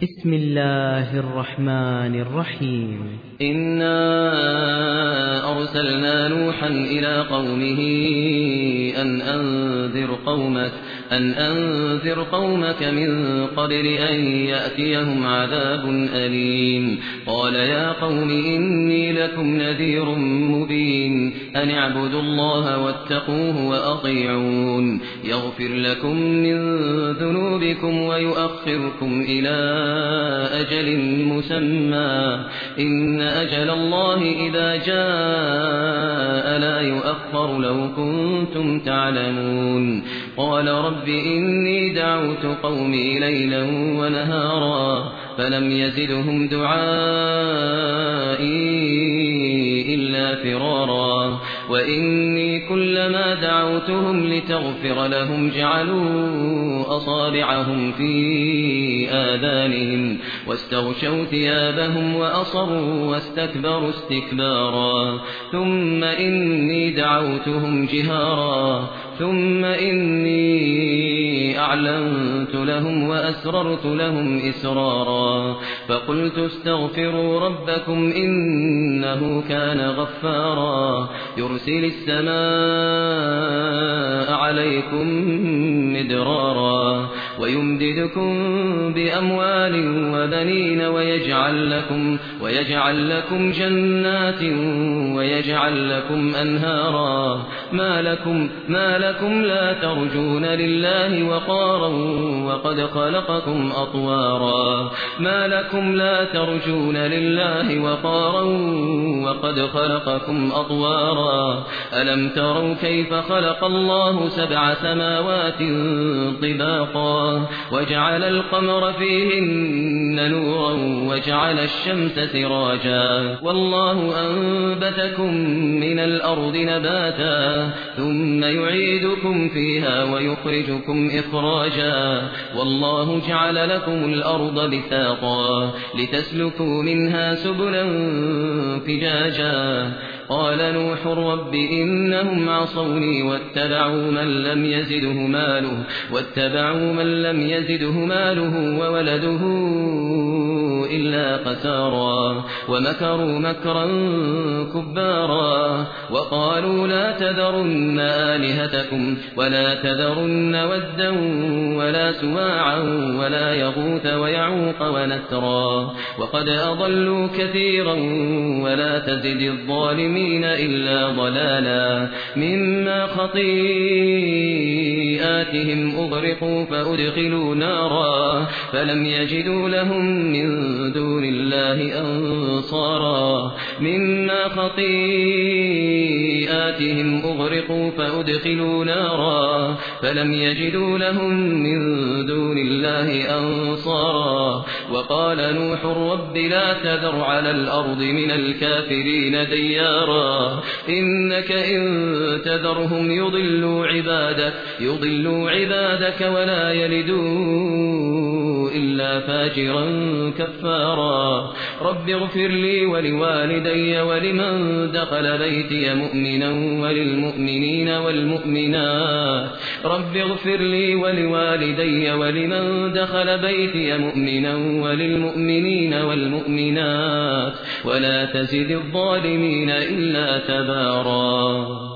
بسم الله الرحمن الرحيم. إنا أرسلنا نوحا إلى قومه أن أنذر قومك من قبل أن يأتيهم عذاب أليم. قال يا قوم إني لكم نذير مبين أن اعبدوا الله واتقوه وأطيعون يغفر لكم من ذنوبكم ويؤخركم إلى أجل مسمى إن أجل الله إذا جاء لا يؤخر لو كنتم تعلمون. قال رب إني دعوت قومي ليلا ونهارا فلم يزدهم دعائي إلا فرارا وإني كلما دعوتهم لتغفر لهم جعلوا أصابعهم في آذانهم واستغشوا ثيابهم وأصروا واستكبروا استكبارا ثم إني دعوتهم جهارا ثم إني أعلنت لهم وأسررت لهم إسرارا فقلت استغفروا ربكم إنه كان غفارا يرسل السماء عليكم مدرارا ويمددكم بأموال وبنين ويجعل لكم جنات ويجعل لكم أنهارا ما لكم لا ترجون لله وقارا وقد خلقكم أطوارا ما لكم لا ترجون لله وقارا وقد خلقكم أطوارا ألم تروا كيف خلق الله 7 سماوات طباقا وجعل القمر فيهن نورا وجعل الشمس سراجا والله أنبتكم من الأرض نباتا ثم يعيدكم فيها ويخرجكم إخراجا والله جعل لكم الأرض بساطا لتسلكوا منها سبلا فجاجا قال نوح رب إنهم عصوني واتبعوا من لم يزده ماله وولده إلا خسارا ومكروا مكرا كبارا وقالوا لا تذرن آلهتكم ولا تذرن ودا ولا سواعا ولا يغوث ويعوق ونسرا وقد أضلوا كثيرا ولا تزد الظالمين إلا ضلالا مما خطيئاتهم أغرقوا فأدخلوا نارا فلم يجدوا لهم من دون الله أنصارا مما خطيئاتهم أغرقوا فأدخلوا نارا فلم يجدوا لهم من دون الله أنصارا وقال نوح رب لا تذر على الأرض من الكافرين ديارا إنك إن تذرهم يضلوا عبادك ولا يلدوا إلا فاجرا كفارا رب اغفر لي ولوالدي ولمن دخل بيتي مؤمنا وللمؤمنين والمؤمنات رب اغفر لي ولوالدي ولمن دخل بيتي مؤمنا وللمؤمنين والمؤمنات ولا تزد الظالمين إلا تبارا.